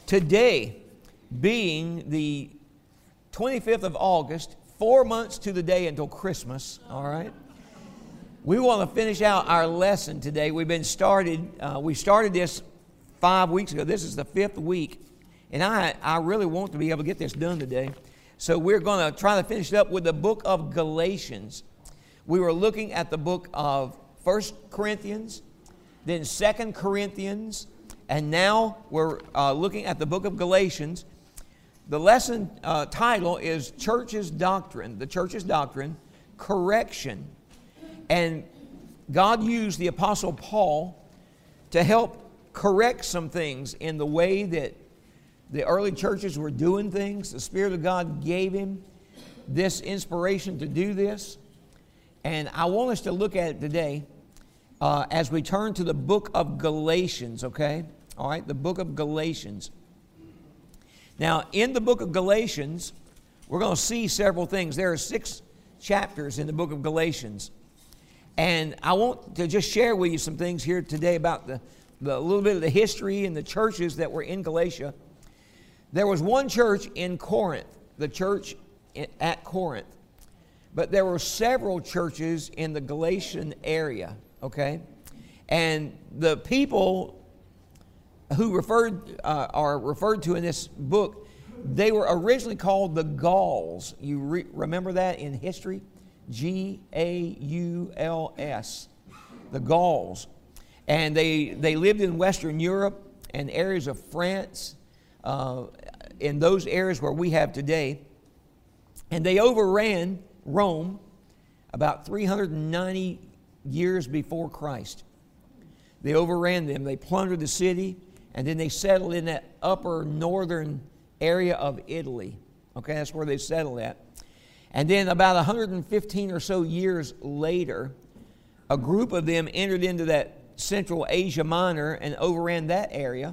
Today, being the 25th of August, 4 months to the day until Christmas, all right? We want to finish out our lesson today. We started this 5 weeks ago. This is the 5th week, and I really want to be able to get this done today. So we're going to try to finish it up with the book of Galatians. We were looking at the book of 1 Corinthians, then 2 Corinthians, and now we're looking at the book of Galatians. The lesson title is Church's Doctrine, the Church's Doctrine, Correction. And God used the Apostle Paul to help correct some things in the way that the early churches were doing things. The Spirit of God gave him this inspiration to do this. And I want us to look at it today as we turn to the book of Galatians, okay? All right, the book of Galatians. Now, in the book of Galatians, we're going to see several things. There are 6 chapters in the book of Galatians. And I want to just share with you some things here today about the little bit of the history and the churches that were in Galatia. There was one church in Corinth, the church at Corinth. But there were several churches in the Galatian area, okay? And the people who are referred to in this book, they were originally called the Gauls. You remember that in history? G-A-U-L-S, the Gauls. And they lived in Western Europe and areas of France, in those areas where we have today. And they overran Rome about 390 years before Christ. They overran them. They plundered the city, and then they settled in that upper northern area of Italy. Okay, that's where they settled at. And then about 115 or so years later, a group of them entered into that Central Asia Minor and overran that area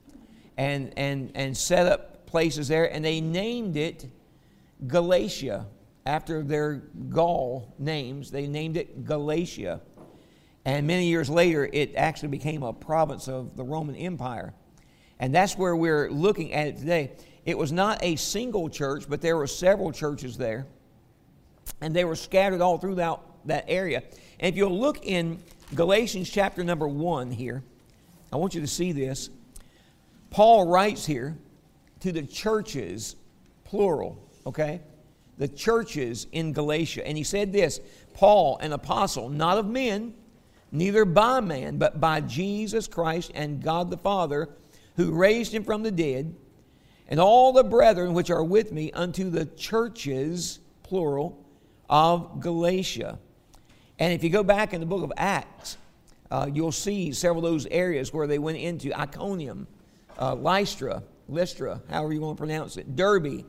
and set up places there. And they named it Galatia. After their Gaul names, they named it Galatia. And many years later, it actually became a province of the Roman Empire. And that's where we're looking at it today. It was not a single church, but there were several churches there. And they were scattered all throughout that area. And if you'll look in Galatians chapter number 1 here, I want you to see this. Paul writes here to the churches, plural, okay? The churches in Galatia. And he said this, Paul, an apostle, not of men, neither by man, but by Jesus Christ and God the Father, who raised him from the dead, and all the brethren which are with me unto the churches, plural, of Galatia. And if you go back in the book of Acts, you'll see several of those areas where they went into Iconium, Lystra, however you want to pronounce it, Derbe.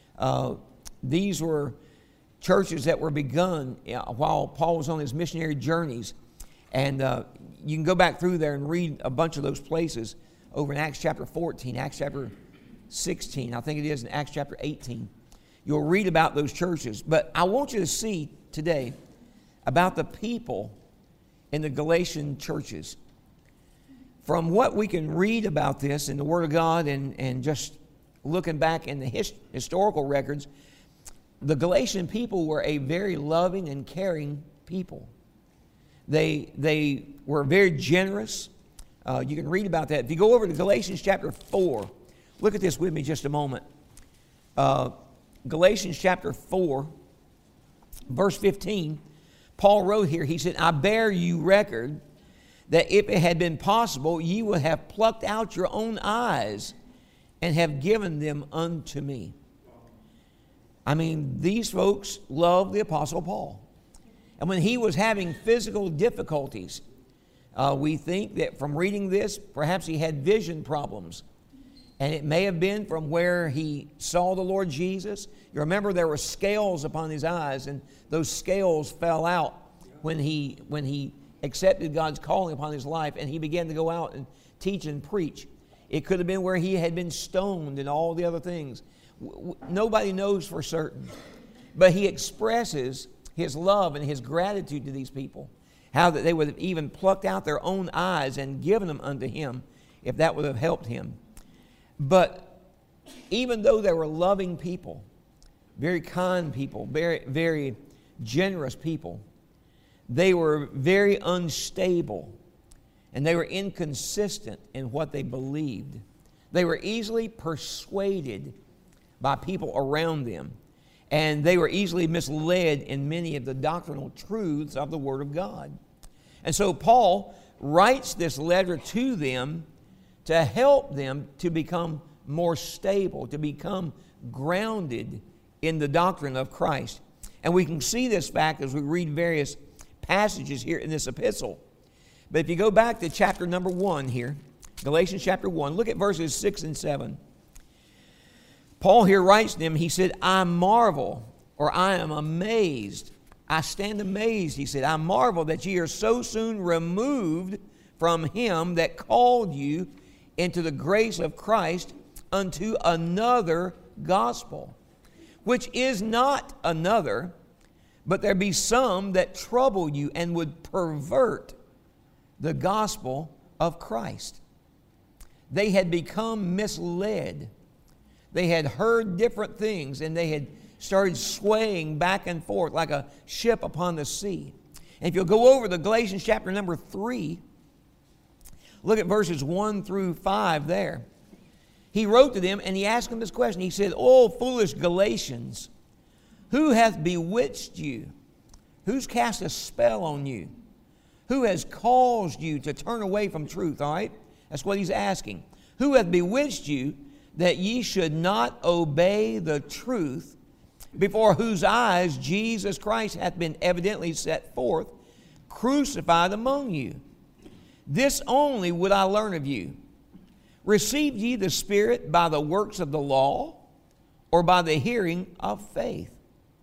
These were churches that were begun while Paul was on his missionary journeys. And you can go back through there and read a bunch of those places over in Acts chapter 14, Acts chapter 16, I think it is in Acts chapter 18. You'll read about those churches. But I want you to see today about the people in the Galatian churches. From what we can read about this in the Word of God and just looking back in the historical records, the people were a very loving and caring people. They were very generous. You can read about that. If you go over to Galatians chapter 4, look at this with me just a moment. Galatians chapter 4, verse 15, Paul wrote here, he said, I bear you record that if it had been possible, ye would have plucked out your own eyes and have given them unto me. I mean, these folks loved the Apostle Paul. And when he was having physical difficulties, we think that from reading this, perhaps he had vision problems. And it may have been from where he saw the Lord Jesus. You remember there were scales upon his eyes, and those scales fell out when he accepted God's calling upon his life, and he began to go out and teach and preach. It could have been where he had been stoned and all the other things. Nobody knows for certain. But he expresses his love and his gratitude to these people. How that they would have even plucked out their own eyes and given them unto him if that would have helped him. But even though they were loving people, very kind people, very, very generous people, they were very unstable and they were inconsistent in what they believed. They were easily persuaded by people around them, and they were easily misled in many of the doctrinal truths of the Word of God. And so Paul writes this letter to them to help them to become more stable, to become grounded in the doctrine of Christ. And we can see this fact as we read various passages here in this epistle. But if you go back to chapter number 1 here, Galatians chapter 1, look at verses 6 and 7. Paul here writes to them, he said, I marvel, or I am amazed. I stand amazed, he said. I marvel that ye are so soon removed from him that called you into the grace of Christ unto another gospel, which is not another, but there be some that trouble you and would pervert the gospel of Christ. They had become misled. They had heard different things, and they had started swaying back and forth like a ship upon the sea. And if you'll go over to Galatians chapter number 3, look at verses 1 through 5 there. He wrote to them and he asked them this question. He said, O foolish Galatians, who hath bewitched you? Who's cast a spell on you? Who has caused you to turn away from truth? All right? That's what he's asking. Who hath bewitched you that ye should not obey the truth, before whose eyes Jesus Christ hath been evidently set forth, crucified among you? This only would I learn of you. Received ye the Spirit by the works of the law, or by the hearing of faith?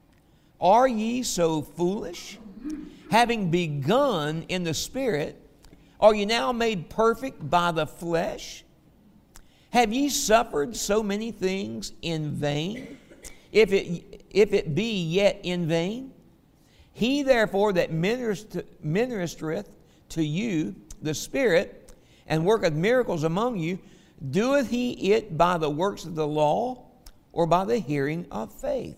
Are ye so foolish? Having begun in the Spirit, are ye now made perfect by the flesh? Have ye suffered so many things in vain, if it be yet in vain? He therefore that ministereth to you the Spirit, and worketh miracles among you, doeth he it by the works of the law, or by the hearing of faith?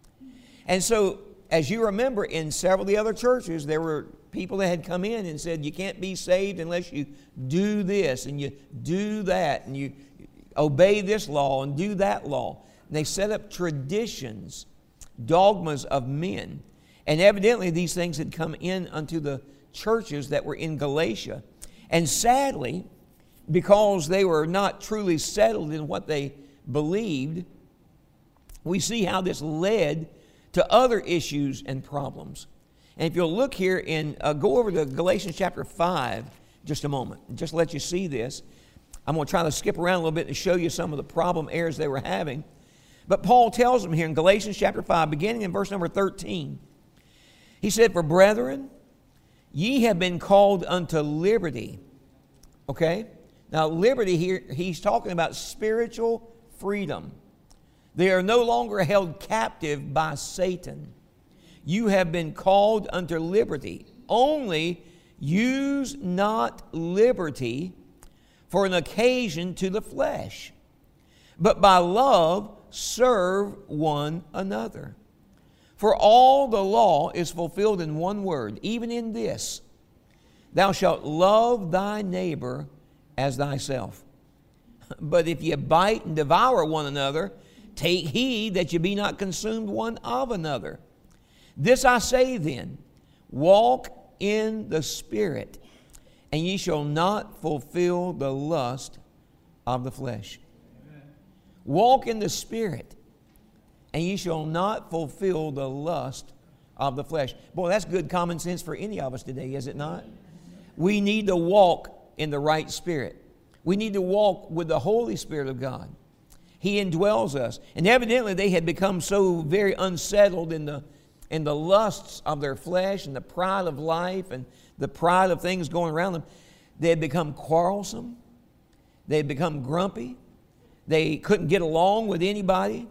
And so, as you remember, in several of the other churches, there were people that had come in and said, you can't be saved unless you do this, and you do that, and you obey this law and do that law. And they set up traditions, dogmas of men. And evidently these things had come in unto the churches that were in Galatia. And sadly, because they were not truly settled in what they believed, we see how this led to other issues and problems. And if you'll look here and go over to Galatians chapter 5 just a moment, and just let you see this. I'm going to try to skip around a little bit and show you some of the problem areas they were having. But Paul tells them here in Galatians chapter 5, beginning in verse number 13, he said, For brethren, ye have been called unto liberty. Okay? Now, liberty here, he's talking about spiritual freedom. They are no longer held captive by Satan. You have been called unto liberty. Only use not liberty for an occasion to the flesh, but by love serve one another. For all the law is fulfilled in one word, even in this, thou shalt love thy neighbor as thyself. But if ye bite and devour one another, take heed that ye be not consumed one of another. This I say then, walk in the Spirit, and ye shall not fulfill the lust of the flesh. Amen. Walk in the Spirit, and ye shall not fulfill the lust of the flesh. Boy, that's good common sense for any of us today, is it not? We need to walk in the right spirit. We need to walk with the Holy Spirit of God. He indwells us. And evidently they had become so very unsettled in the lusts of their flesh and the pride of life and the pride of things going around them. They had become quarrelsome. They had become grumpy. They couldn't get along with anybody.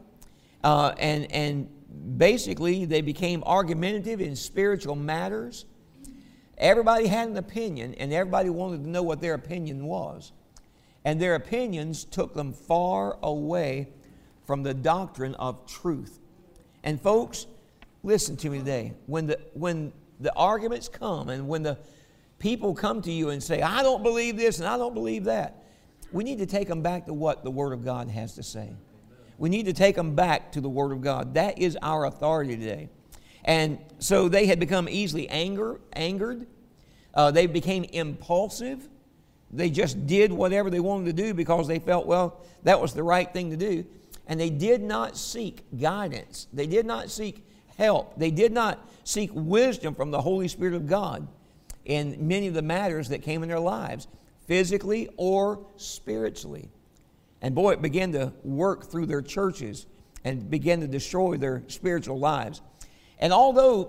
And basically they became argumentative in spiritual matters. Everybody had an opinion, and everybody wanted to know what their opinion was. and their opinions took them far away from the doctrine of truth. And folks, listen to me today. When the arguments come and when the people come to you and say, I don't believe this and I don't believe that, we need to take them back to what the Word of God has to say. We need to take them back to the Word of God. That is our authority today. And so they had become easily angered. They became impulsive. They just did whatever they wanted to do because they felt, well, that was the right thing to do. And they did not seek guidance. They did not seek help. They did not seek wisdom from the Holy Spirit of God in many of the matters that came in their lives, physically or spiritually. And boy, it began to work through their churches and began to destroy their spiritual lives. And although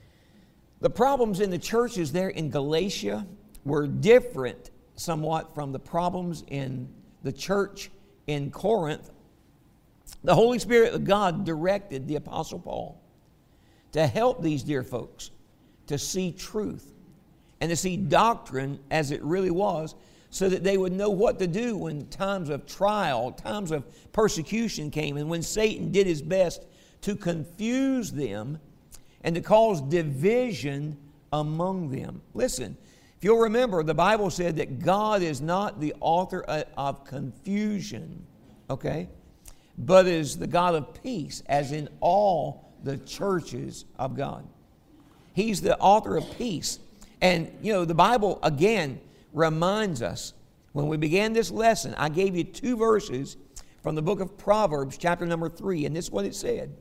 the problems in the churches there in Galatia were different somewhat from the problems in the church in Corinth, the Holy Spirit of God directed the Apostle Paul to help these dear folks to see truth and to see doctrine as it really was, so that they would know what to do when times of trial, times of persecution came, and when Satan did his best to confuse them and to cause division among them. Listen, if you'll remember, the Bible said that God is not the author of confusion, okay, but is the God of peace, as in all the churches of God. He's the author of peace. And, you know, the Bible, again, reminds us, when we began this lesson, I gave you 2 verses from the book of Proverbs, chapter number 3, and this is what it said.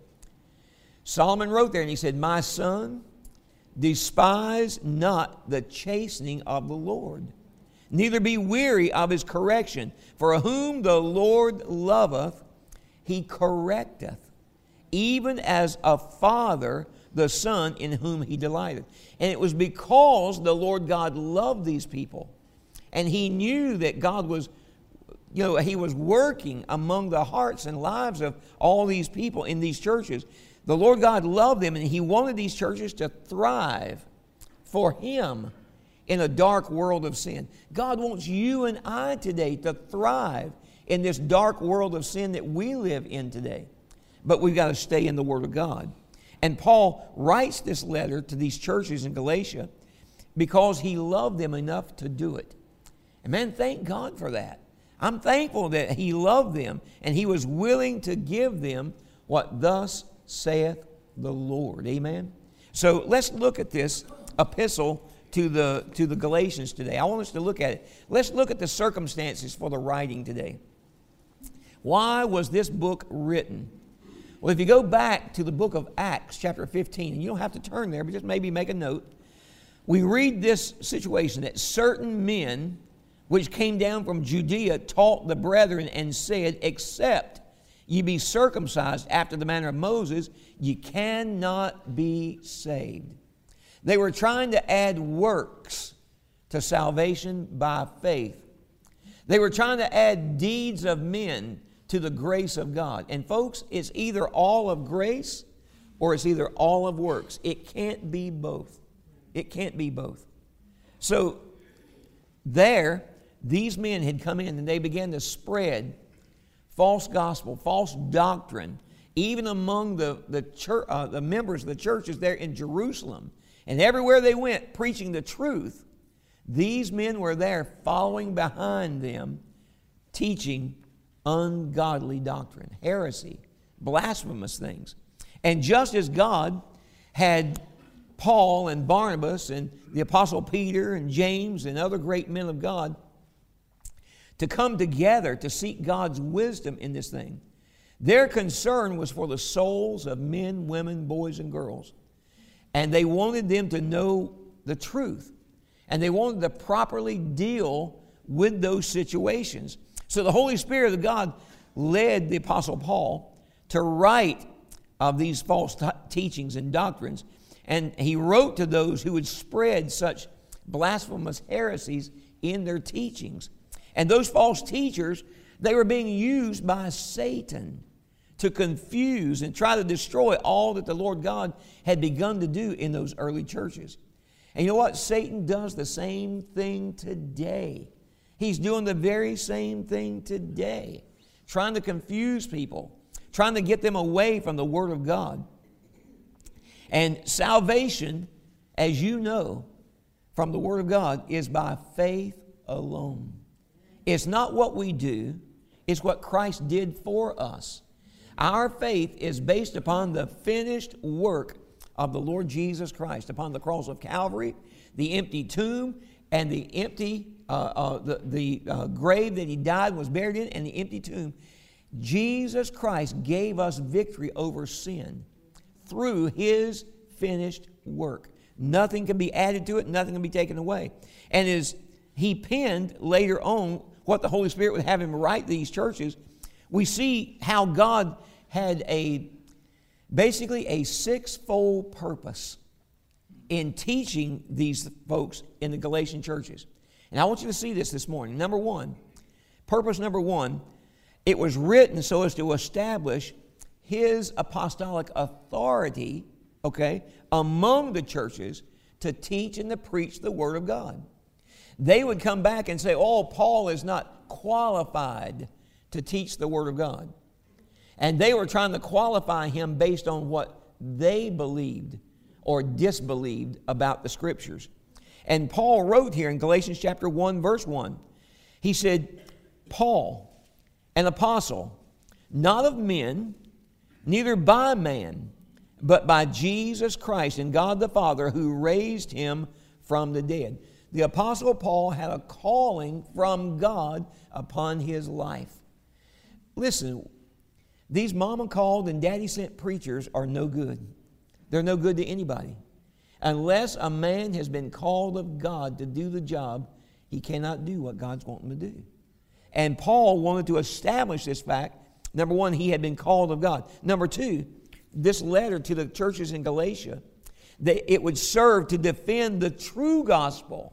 Solomon wrote there, and he said, My son, despise not the chastening of the Lord, neither be weary of his correction. For whom the Lord loveth, he correcteth, even as a father the son in whom he delighted. And it was because the Lord God loved these people, and he knew that God was, you know, he was working among the hearts and lives of all these people in these churches. The Lord God loved them, and he wanted these churches to thrive for him in a dark world of sin. God wants you and I today to thrive in this dark world of sin that we live in today. But we've got to stay in the Word of God. And Paul writes this letter to these churches in Galatia because he loved them enough to do it. And man, thank God for that. I'm thankful that he loved them and he was willing to give them what thus saith the Lord. Amen? So let's look at this epistle to the Galatians today. I want us to look at it. Let's look at the circumstances for the writing today. Why was this book written? Well, if you go back to the book of Acts, chapter 15, and you don't have to turn there, but just maybe make a note, we read this situation that certain men which came down from Judea taught the brethren and said, Except ye be circumcised after the manner of Moses, ye cannot be saved. They were trying to add works to salvation by faith. They were trying to add deeds of men to the grace of God. And folks, it's either all of grace or it's either all of works. It can't be both. It can't be both. So there, these men had come in and they began to spread false gospel, false doctrine, even among the church, the members of the churches there in Jerusalem. And everywhere they went preaching the truth, these men were there following behind them, teaching ungodly doctrine, heresy, blasphemous things. And just as God had Paul and Barnabas and the Apostle Peter and James and other great men of God to come together to seek God's wisdom in this thing, their concern was for the souls of men, women, boys, and girls. And they wanted them to know the truth. And they wanted to properly deal with those situations. So the Holy Spirit of God led the Apostle Paul to write of these false teachings and doctrines. And he wrote to those who would spread such blasphemous heresies in their teachings. And those false teachers, they were being used by Satan to confuse and try to destroy all that the Lord God had begun to do in those early churches. And you know what? Satan does the same thing today. He's doing the very same thing today, trying to confuse people, trying to get them away from the Word of God. And salvation, as you know, from the Word of God, is by faith alone. It's not what we do, it's what Christ did for us. Our faith is based upon the finished work of the Lord Jesus Christ, upon the cross of Calvary, the empty tomb, and the empty grave that He died and was buried in, and the empty tomb. Jesus Christ gave us victory over sin through His finished work. Nothing can be added to it, nothing can be taken away. And as he penned later on what the Holy Spirit would have him write these churches, we see how God had basically a sixfold purpose in teaching these folks in the Galatian churches. And I want you to see this morning. Number one, purpose number one, it was written so as to establish His apostolic authority, among the churches to teach and to preach the Word of God. They would come back and say, oh, Paul is not qualified to teach the Word of God. And they were trying to qualify him based on what they believed or disbelieved about the Scriptures. And Paul wrote here in Galatians chapter 1, verse 1, he said, Paul, an apostle, not of men, neither by man, but by Jesus Christ and God the Father who raised Him from the dead. The Apostle Paul had a calling from God upon his life. Listen, these mama called and daddy sent preachers are no good. They're no good to anybody. Unless a man has been called of God to do the job, he cannot do what God's wanting to do. And Paul wanted to establish this fact. Number one, he had been called of God. Number two, this letter to the churches in Galatia, that it would serve to defend the true gospel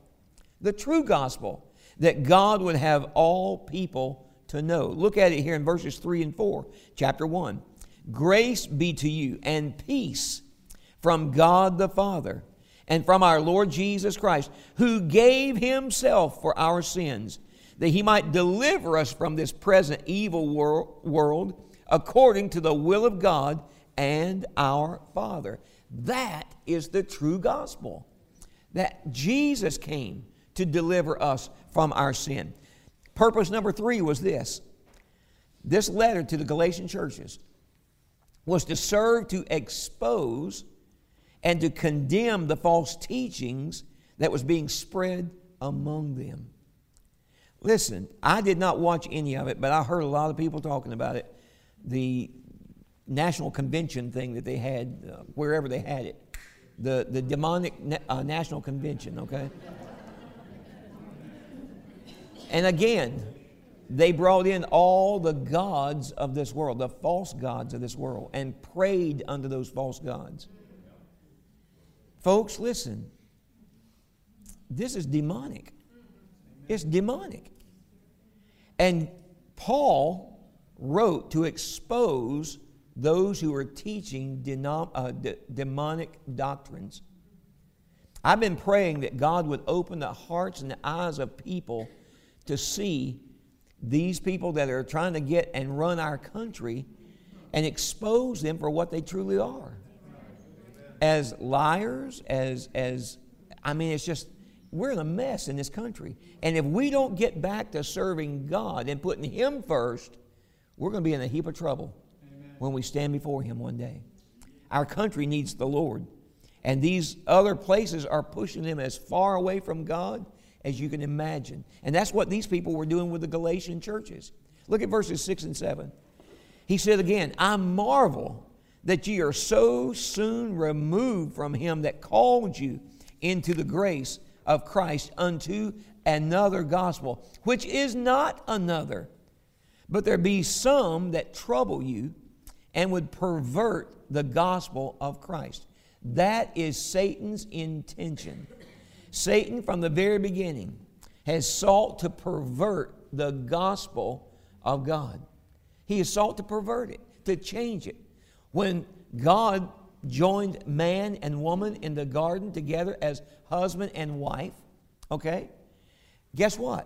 that God would have all people to know. Look at it here in verses 3 and 4, chapter 1. Grace be to you and peace from God the Father and from our Lord Jesus Christ, who gave Himself for our sins, that He might deliver us from this present evil world according to the will of God and our Father. That is the true gospel, that Jesus came to deliver us from our sin. Purpose number 3 was this. This letter to the Galatian churches was to serve to expose and to condemn the false teachings that was being spread among them. Listen, I did not watch any of it, but I heard a lot of people talking about it. The national convention thing that they had, wherever they had it. The demonic national convention, okay? And again, they brought in all the gods of this world, the false gods of this world, and prayed unto those false gods. Folks, listen. This is demonic. It's demonic. And Paul wrote to expose those who were teaching demonic doctrines. I've been praying that God would open the hearts and the eyes of people to see these people that are trying to get and run our country and expose them for what they truly are. As liars, it's just, we're in a mess in this country. And if we don't get back to serving God and putting Him first, we're going to be in a heap of trouble when we stand before Him one day. Our country needs the Lord. And these other places are pushing them as far away from God as you can imagine. And that's what these people were doing with the Galatian churches. Look at verses 6 and 7. He said again, I marvel that ye are so soon removed from Him that called you into the grace of Christ unto another gospel, which is not another. But there be some that trouble you and would pervert the gospel of Christ. That is Satan's intention. Satan, from the very beginning, has sought to pervert the gospel of God. He has sought to pervert it, to change it. When God joined man and woman in the garden together as husband and wife, guess what?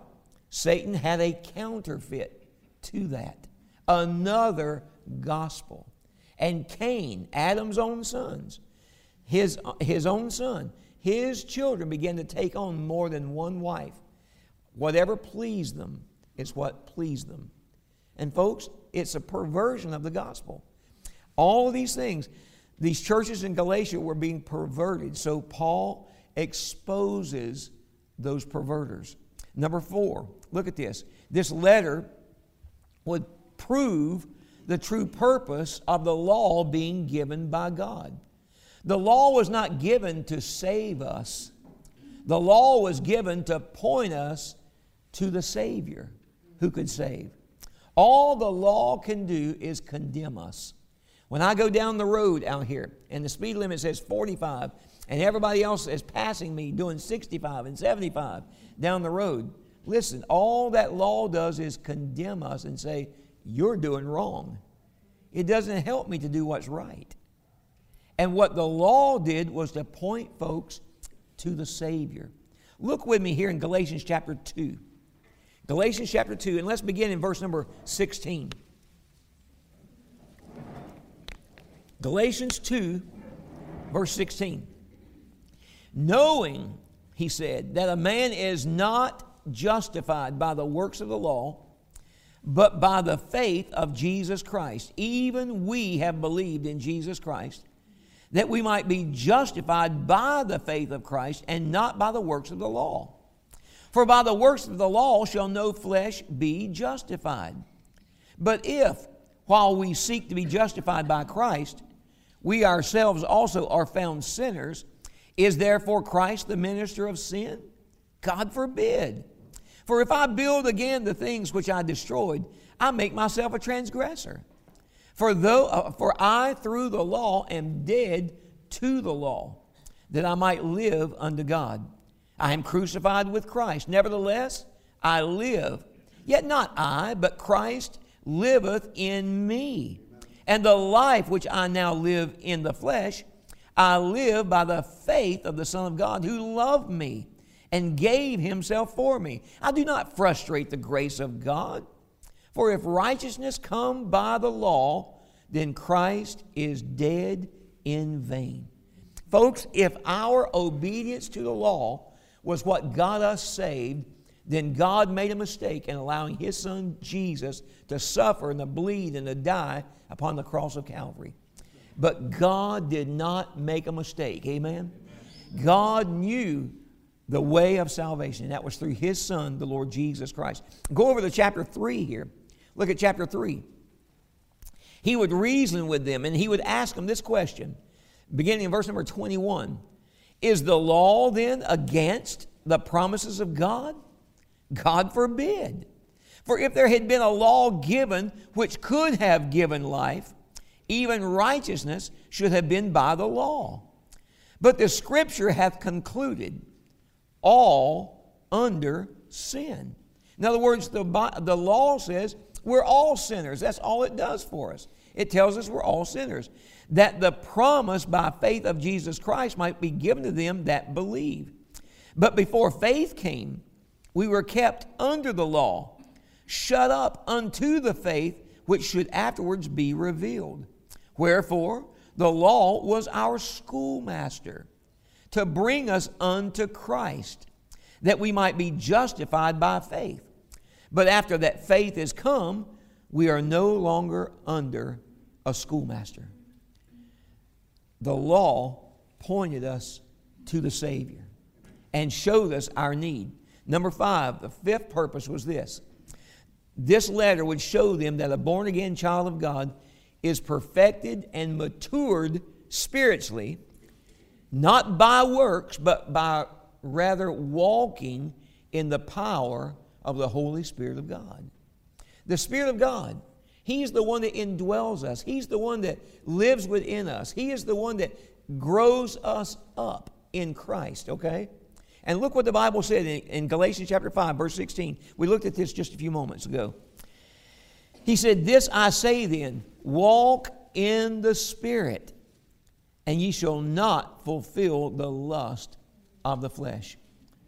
Satan had a counterfeit to that, another gospel. And Cain, Adam's own sons, his own son, his children began to take on more than one wife. Whatever pleased them is what pleased them. And folks, it's a perversion of the gospel. All of these things, these churches in Galatia were being perverted. So Paul exposes those perverters. Number 4, look at this. This letter would prove the true purpose of the law being given by God. The law was not given to save us. The law was given to point us to the Savior who could save. All the law can do is condemn us. When I go down the road out here and the speed limit says 45 and everybody else is passing me doing 65 and 75 down the road, listen, all that law does is condemn us and say, you're doing wrong. It doesn't help me to do what's right. And what the law did was to point folks to the Savior. Look with me here in Galatians chapter 2. Galatians chapter 2, and let's begin in verse number 16. Galatians 2, verse 16. Knowing, he said, that a man is not justified by the works of the law, but by the faith of Jesus Christ. Even we have believed in Jesus Christ, that we might be justified by the faith of Christ and not by the works of the law. For by the works of the law shall no flesh be justified. But if, while we seek to be justified by Christ, we ourselves also are found sinners, is therefore Christ the minister of sin? God forbid. For if I build again the things which I destroyed, I make myself a transgressor. For I through the law am dead to the law, that I might live unto God. I am crucified with Christ. Nevertheless, I live. Yet not I, but Christ liveth in me. And the life which I now live in the flesh, I live by the faith of the Son of God who loved me and gave himself for me. I do not frustrate the grace of God. For if righteousness come by the law, then Christ is dead in vain. Folks, if our obedience to the law was what got us saved, then God made a mistake in allowing His Son Jesus to suffer and to bleed and to die upon the cross of Calvary. But God did not make a mistake. Amen? God knew the way of salvation, and that was through His Son, the Lord Jesus Christ. Go over to chapter 3 here. Look at chapter 3. He would reason with them, and He would ask them this question, beginning in verse number 21. Is the law then against the promises of God? God forbid. For if there had been a law given which could have given life, even righteousness should have been by the law. But the Scripture hath concluded all under sin. In other words, the law says we're all sinners. That's all it does for us. It tells us we're all sinners. That the promise by faith of Jesus Christ might be given to them that believe. But before faith came, we were kept under the law, shut up unto the faith which should afterwards be revealed. Wherefore, the law was our schoolmaster, to bring us unto Christ, that we might be justified by faith. But after that faith is come, we are no longer under a schoolmaster. The law pointed us to the Savior and showed us our need. Number 5, the fifth purpose was this. This letter would show them that a born-again child of God is perfected and matured spiritually, not by works, but by rather walking in the power of the Holy Spirit of God. The Spirit of God, He's the one that indwells us. He's the one that lives within us. He is the one that grows us up in Christ, okay? And look what the Bible said in Galatians chapter 5, verse 16. We looked at this just a few moments ago. He said, "This I say then, walk in the Spirit, and ye shall not fulfill the lust of the flesh."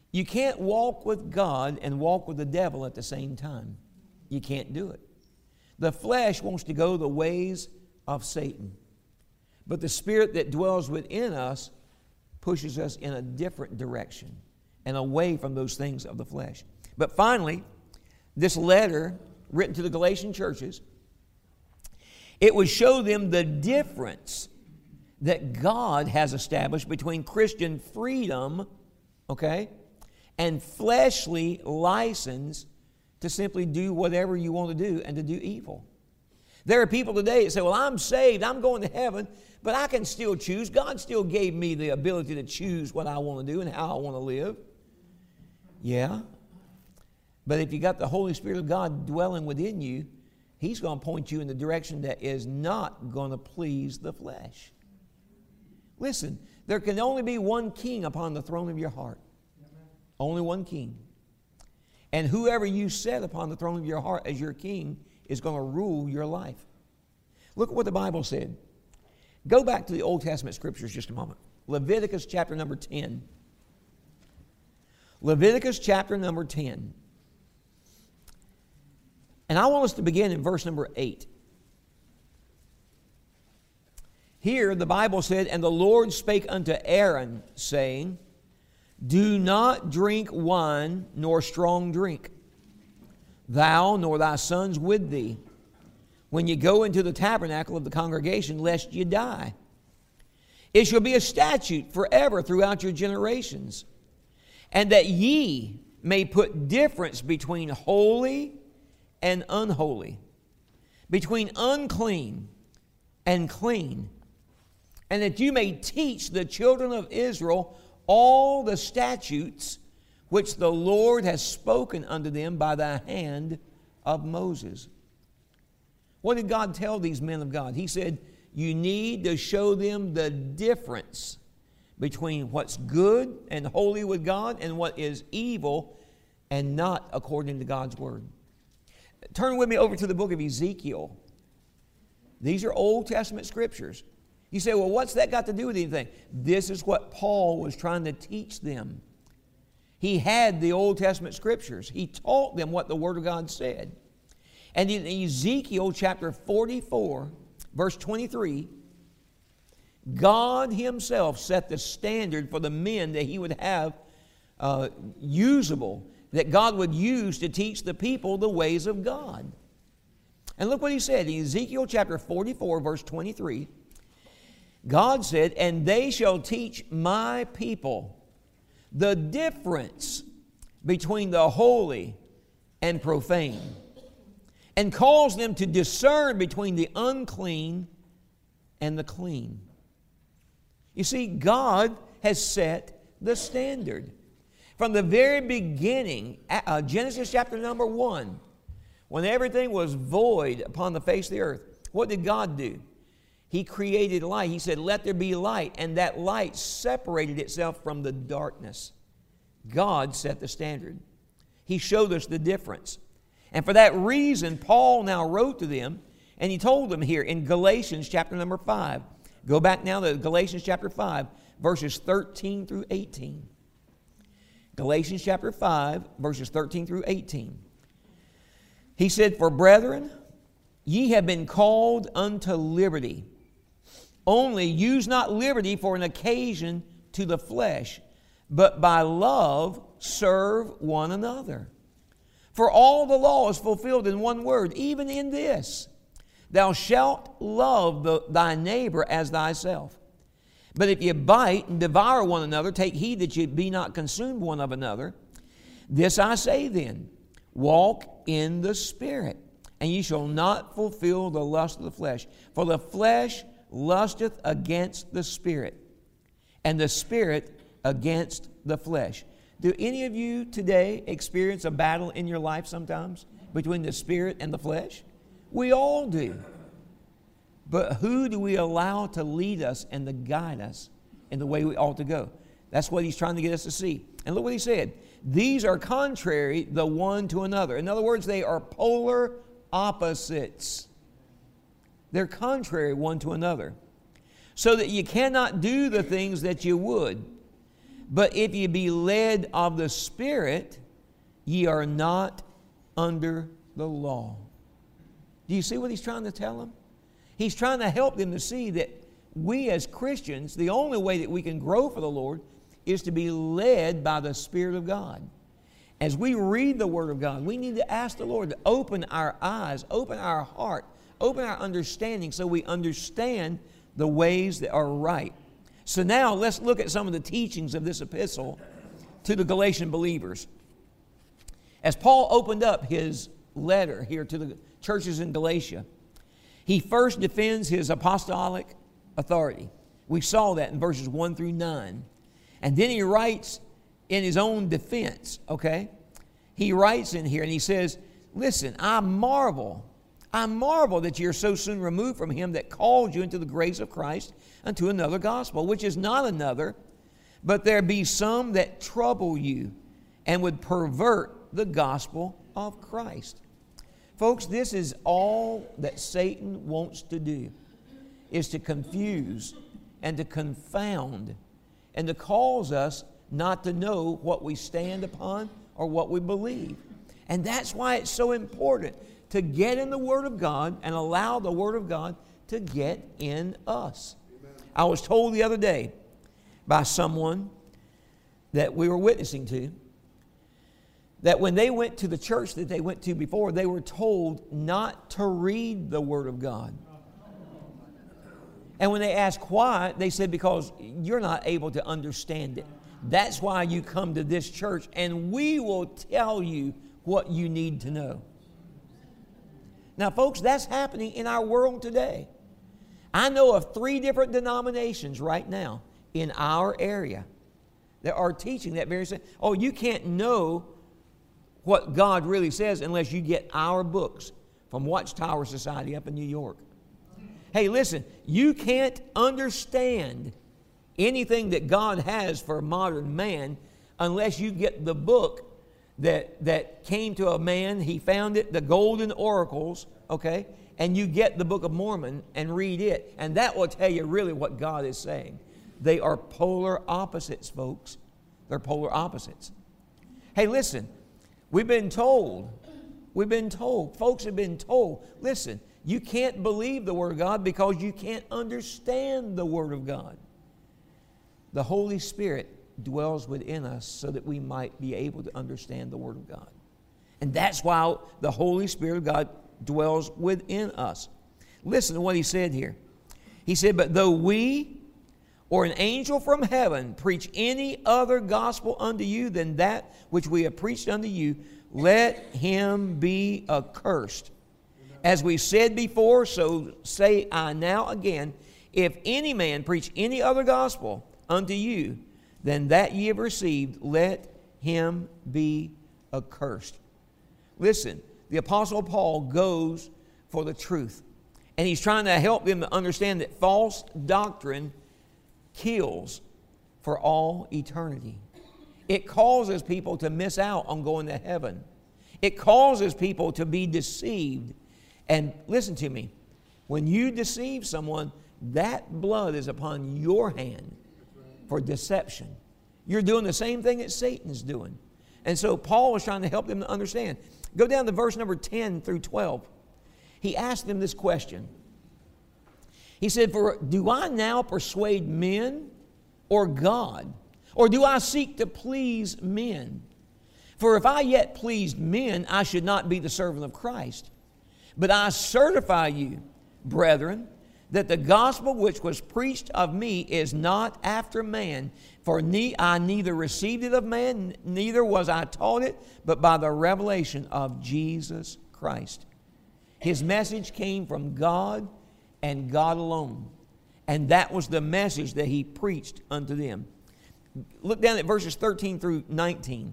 You can't walk with God and walk with the devil at the same time. You can't do it. The flesh wants to go the ways of Satan. But the Spirit that dwells within us pushes us in a different direction and away from those things of the flesh. But finally, this letter written to the Galatian churches, it would show them the difference that God has established between Christian freedom, okay, and fleshly license to simply do whatever you want to do and to do evil. There are people today that say, well, I'm saved, I'm going to heaven, but I can still choose. God still gave me the ability to choose what I want to do and how I want to live. Yeah. But if you got the Holy Spirit of God dwelling within you, He's going to point you in the direction that is not going to please the flesh. Listen, there can only be one king upon the throne of your heart. Only one king. And whoever you set upon the throne of your heart as your king is going to rule your life. Look at what the Bible said. Go back to the Old Testament scriptures just a moment. Leviticus chapter number 10. Leviticus chapter number 10. And I want us to begin in verse number 8. Here the Bible said, and the Lord spake unto Aaron, saying, do not drink wine nor strong drink, thou nor thy sons with thee, when ye go into the tabernacle of the congregation, lest ye die. It shall be a statute forever throughout your generations, and that ye may put difference between holy and unholy, between unclean and clean, and that you may teach the children of Israel all the statutes which the Lord has spoken unto them by the hand of Moses. What did God tell these men of God? He said, you need to show them the difference between what's good and holy with God and what is evil and not according to God's Word. Turn with me over to the book of Ezekiel. These are Old Testament scriptures. You say, well, what's that got to do with anything? This is what Paul was trying to teach them. He had the Old Testament scriptures. He taught them what the Word of God said. And in Ezekiel chapter 44, verse 23, God Himself set the standard for the men that He would have usable, that God would use to teach the people the ways of God. And look what He said in Ezekiel chapter 44, verse 23. God said, and they shall teach my people the difference between the holy and profane, and cause them to discern between the unclean and the clean. You see, God has set the standard. From the very beginning, Genesis chapter number 1, when everything was void upon the face of the earth, what did God do? He created light. He said, let there be light. And that light separated itself from the darkness. God set the standard. He showed us the difference. And for that reason, Paul now wrote to them, and he told them here in Galatians chapter number 5. Go back now to Galatians chapter 5, verses 13 through 18. Galatians chapter 5, verses 13 through 18. He said, for brethren, ye have been called unto liberty. Only use not liberty for an occasion to the flesh, but by love serve one another. For all the law is fulfilled in one word, even in this, thou shalt love thy neighbor as thyself. But if ye bite and devour one another, take heed that ye be not consumed one of another. This I say then, walk in the Spirit, and ye shall not fulfill the lust of the flesh. For the flesh lusteth against the Spirit, and the Spirit against the flesh. Do any of you today experience a battle in your life sometimes between the Spirit and the flesh? We all do. But who do we allow to lead us and to guide us in the way we ought to go? That's what he's trying to get us to see. And look what he said. These are contrary the one to another. In other words, they are polar opposites. They're contrary one to another. So that you cannot do the things that you would. But if ye be led of the Spirit, ye are not under the law. Do you see what he's trying to tell them? He's trying to help them to see that we as Christians, the only way that we can grow for the Lord is to be led by the Spirit of God. As we read the Word of God, we need to ask the Lord to open our eyes, open our heart, open our understanding so we understand the ways that are right. So now let's look at some of the teachings of this epistle to the Galatian believers. As Paul opened up his letter here to the churches in Galatia, he first defends his apostolic authority. We saw that in verses 1 through 9. And then he writes in his own defense, okay? He writes in here and he says, listen, I marvel that you're so soon removed from him that called you into the grace of Christ unto another gospel, which is not another, but there be some that trouble you and would pervert the gospel of Christ. Folks, this is all that Satan wants to do, is to confuse and to confound and to cause us not to know what we stand upon or what we believe. And that's why it's so important to get in the Word of God and allow the Word of God to get in us. Amen. I was told the other day by someone that we were witnessing to that when they went to the church that they went to before, they were told not to read the Word of God. And when they asked why, they said, because you're not able to understand it. That's why you come to this church, and we will tell you what you need to know. Now, folks, that's happening in our world today. I know of 3 different denominations right now in our area that are teaching that very same. Oh, you can't know what God really says unless you get our books from Watchtower Society up in New York. Hey, listen, you can't understand anything that God has for modern man unless you get the book that came to a man. He found it, the Golden Oracles, okay? And you get the Book of Mormon and read it. And that will tell you really what God is saying. They are polar opposites, folks. They're polar opposites. Hey, listen, we've been told, folks have been told, listen, you can't believe the Word of God because you can't understand the Word of God. The Holy Spirit dwells within us so that we might be able to understand the Word of God. And that's why the Holy Spirit of God dwells within us. Listen to what he said here. He said, but though we or an angel from heaven preach any other gospel unto you than that which we have preached unto you, let him be accursed. As we said before, so say I now again, if any man preach any other gospel unto you than that ye have received, let him be accursed. Listen, the Apostle Paul goes for the truth. And he's trying to help them to understand that false doctrine kills for all eternity. It causes people to miss out on going to heaven. It causes people to be deceived. And listen to me, when you deceive someone, that blood is upon your hand for deception. You're doing the same thing that Satan's doing. And so Paul was trying to help them to understand. Go down to verse number 10 through 12. He asked them this question. He said, for do I now persuade men or God? Or do I seek to please men? For if I yet pleased men, I should not be the servant of Christ. But I certify you, brethren, that the gospel which was preached of me is not after man. For I neither received it of man, neither was I taught it, but by the revelation of Jesus Christ. His message came from God and God alone. And that was the message that he preached unto them. Look down at verses 13 through 19.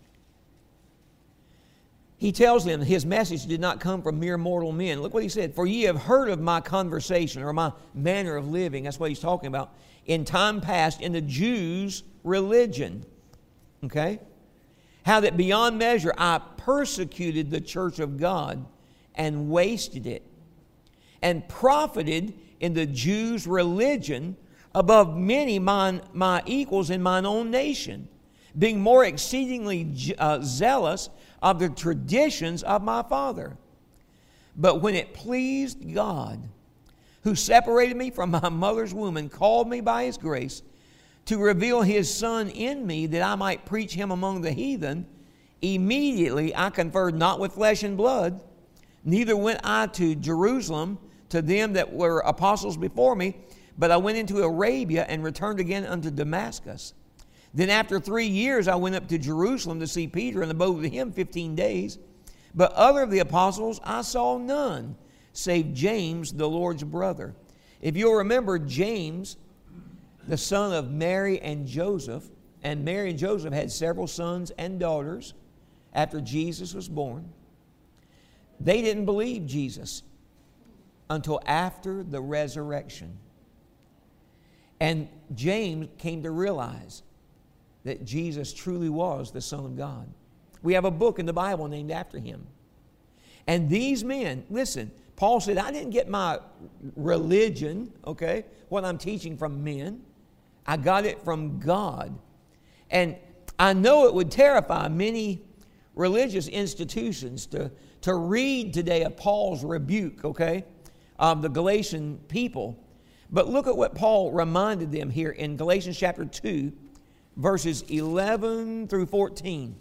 He tells them his message did not come from mere mortal men. Look what he said. For ye have heard of my conversation, or my manner of living. That's what he's talking about. In time past, in the Jews' religion. Okay? How that beyond measure I persecuted the church of God and wasted it. And profited in the Jews' religion above many my equals in mine own nation, being more exceedingly zealous of the traditions of my father. But when it pleased God, who separated me from my mother's womb and called me by His grace, to reveal His Son in me that I might preach Him among the heathen, immediately I conferred not with flesh and blood, neither went I to Jerusalem to them that were apostles before me, but I went into Arabia and returned again unto Damascus. Then after 3 years I went up to Jerusalem to see Peter and abode with him 15 days. But other of the apostles I saw none, save James, the Lord's brother. If you'll remember, James, the son of Mary and Joseph, and Mary and Joseph had several sons and daughters after Jesus was born. They didn't believe Jesus until after the resurrection. And James came to realize that Jesus truly was the Son of God. We have a book in the Bible named after Him. And these men, listen, Paul said, I didn't get my religion, okay, what I'm teaching from men. I got it from God. And I know it would terrify many religious institutions to read today of Paul's rebuke, okay, of the Galatian people. But look at what Paul reminded them here in Galatians chapter 2, verses 11 through 14.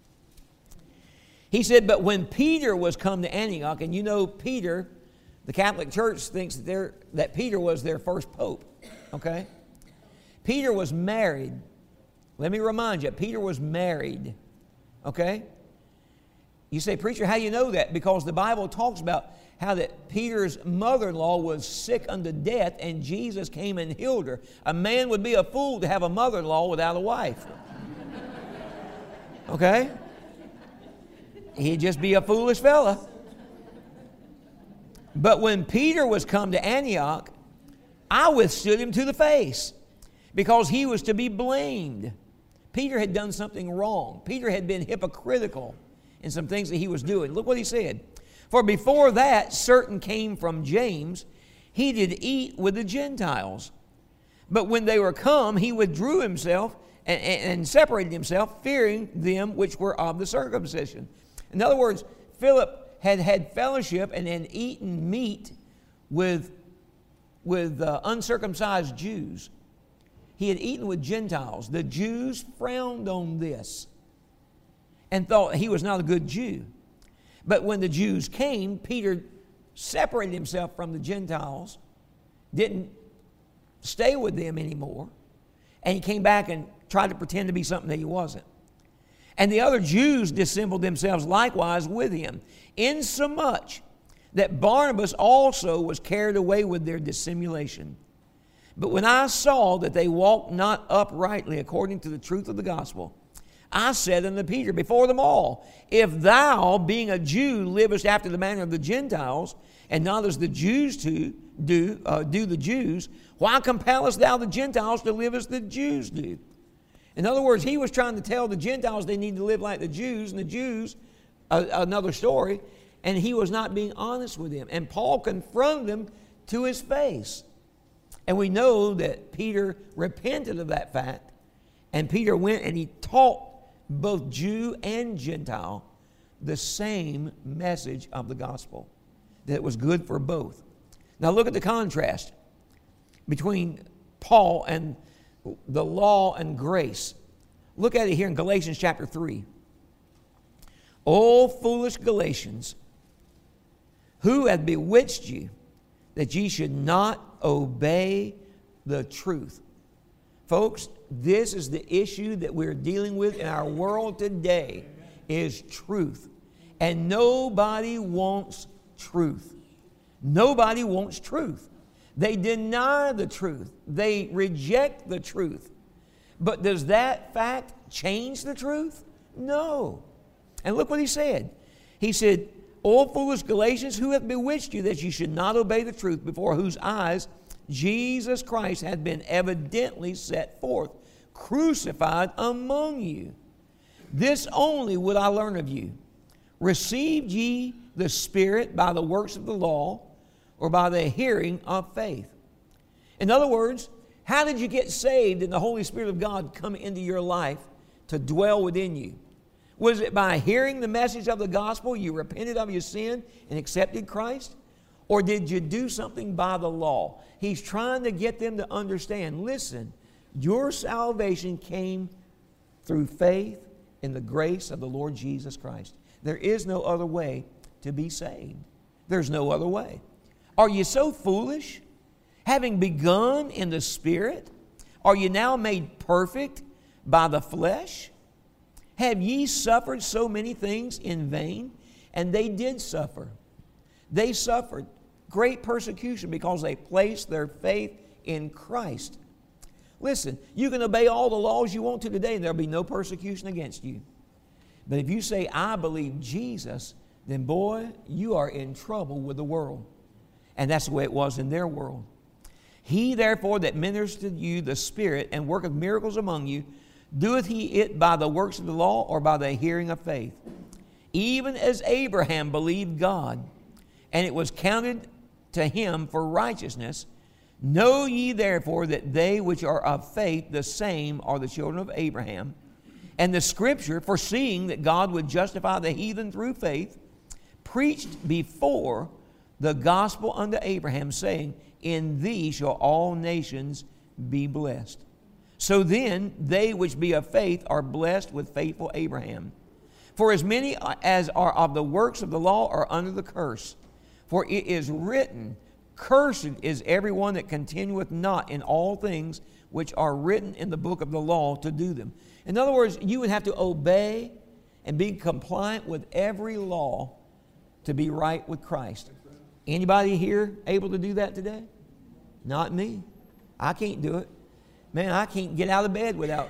He said, but when Peter was come to Antioch, and you know Peter, the Catholic Church thinks that Peter was their first pope, okay? Peter was married. Let me remind you, Peter was married, okay? You say, preacher, how do you know that? Because the Bible talks about how that Peter's mother-in-law was sick unto death and Jesus came and healed her. A man would be a fool to have a mother-in-law without a wife. Okay? He'd just be a foolish fella. But when Peter was come to Antioch, I withstood him to the face because he was to be blamed. Peter had done something wrong. Peter had been hypocritical in some things that he was doing. Look what he said. For before that, certain came from James, he did eat with the Gentiles. But when they were come, he withdrew himself and separated himself, fearing them which were of the circumcision. In other words, Philip had fellowship and had eaten meat with uncircumcised Jews. He had eaten with Gentiles. The Jews frowned on this and thought he was not a good Jew. But when the Jews came, Peter separated himself from the Gentiles, didn't stay with them anymore, and he came back and tried to pretend to be something that he wasn't. And the other Jews dissembled themselves likewise with him, insomuch that Barnabas also was carried away with their dissimulation. But when I saw that they walked not uprightly according to the truth of the gospel, I said unto Peter before them all, if thou, being a Jew, livest after the manner of the Gentiles, and not as the Jews do the Jews, why compellest thou the Gentiles to live as the Jews do? In other words, he was trying to tell the Gentiles they need to live like the Jews, and the Jews, another story, and he was not being honest with them. And Paul confronted them to his face. And we know that Peter repented of that fact, and Peter went and he taught both Jew and Gentile the same message of the gospel, that it was good for both. Now look at the contrast between Paul and the law and grace. Look at it here in Galatians chapter 3. O foolish Galatians, who hath bewitched you that ye should not obey the truth? Folks, this is the issue that we're dealing with in our world today, is truth. And nobody wants truth. Nobody wants truth. They deny the truth. They reject the truth. But does that fact change the truth? No. And look what he said. He said, O foolish Galatians, who hath bewitched you that ye should not obey the truth, before whose eyes Jesus Christ hath been evidently set forth, crucified among you. This only would I learn of you. Received ye the Spirit by the works of the law, or by the hearing of faith? In other words, How did you get saved and the Holy Spirit of God come into your life to dwell within you? Was it by hearing the message of the gospel, you repented of your sin and accepted Christ? Or did you do something by the law? He's trying to get them to understand, listen, your salvation came through faith in the grace of the Lord Jesus Christ. There is no other way to be saved. There's no other way. Are you so foolish? Having begun in the Spirit, are you now made perfect by the flesh? Have ye suffered so many things in vain? And they did suffer. They suffered great persecution because they placed their faith in Christ. Listen, you can obey all the laws you want to today and there'll be no persecution against you. But if you say, I believe Jesus, then boy, you are in trouble with the world. And that's the way it was in their world. He therefore that ministered you the Spirit and worketh miracles among you, doeth he it by the works of the law or by the hearing of faith? Even as Abraham believed God, and it was counted to him for righteousness. Know ye therefore that they which are of faith, the same are the children of Abraham. And the Scripture, foreseeing that God would justify the heathen through faith, preached before the gospel unto Abraham, saying, in thee shall all nations be blessed. So then, they which be of faith are blessed with faithful Abraham. For as many as are of the works of the law are under the curse. For it is written, cursed is everyone that continueth not in all things which are written in the book of the law to do them. In other words, you would have to obey and be compliant with every law to be right with Christ. Anybody here able to do that today? Not me. I can't do it. Man, I can't get out of bed without,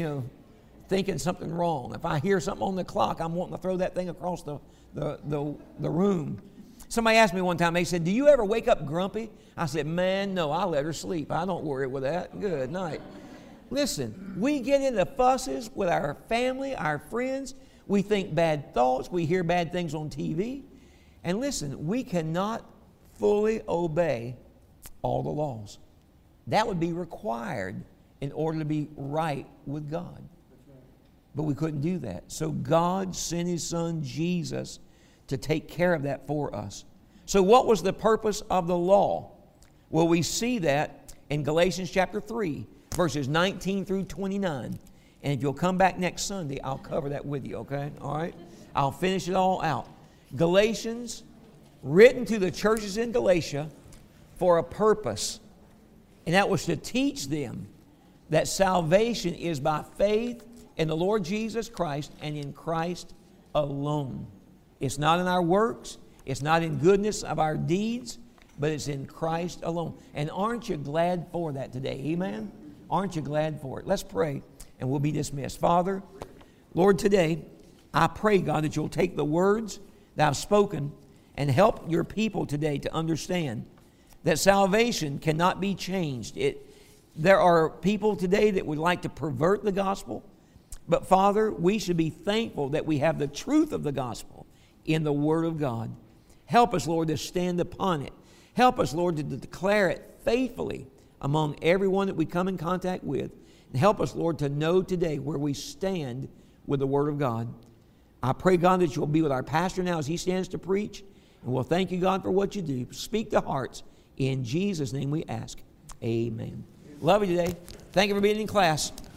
thinking something wrong. If I hear something on the clock, I'm wanting to throw that thing across the room. Somebody asked me one time, they said, do you ever wake up grumpy? I said, man, no, I let her sleep. I don't worry with that. Good night. Listen, we get into fusses with our family, our friends. We think bad thoughts. We hear bad things on TV. And listen, we cannot fully obey all the laws. That would be required in order to be right with God. But we couldn't do that. So God sent His Son, Jesus, to take care of that for us. So what was the purpose of the law? Well, we see that in Galatians chapter 3, verses 19 through 29. And if you'll come back next Sunday, I'll cover that with you, okay? All right? I'll finish it all out. Galatians, written to the churches in Galatia for a purpose. And that was to teach them that salvation is by faith in the Lord Jesus Christ and in Christ alone. It's not in our works. It's not in goodness of our deeds, but it's in Christ alone. And aren't you glad for that today? Amen? Aren't you glad for it? Let's pray and we'll be dismissed. Father, Lord, today I pray, God, that you'll take the words that I've spoken and help your people today to understand that salvation cannot be changed. There are people today that would like to pervert the gospel, but Father, we should be thankful that we have the truth of the gospel in the Word of God. Help us, Lord, to stand upon it. Help us, Lord, to declare it faithfully among everyone that we come in contact with. And help us, Lord, to know today where we stand with the Word of God. I pray, God, that you'll be with our pastor now as he stands to preach. And we'll thank you, God, for what you do. Speak to hearts. In Jesus' name we ask. Amen. Love you today. Thank you for being in class.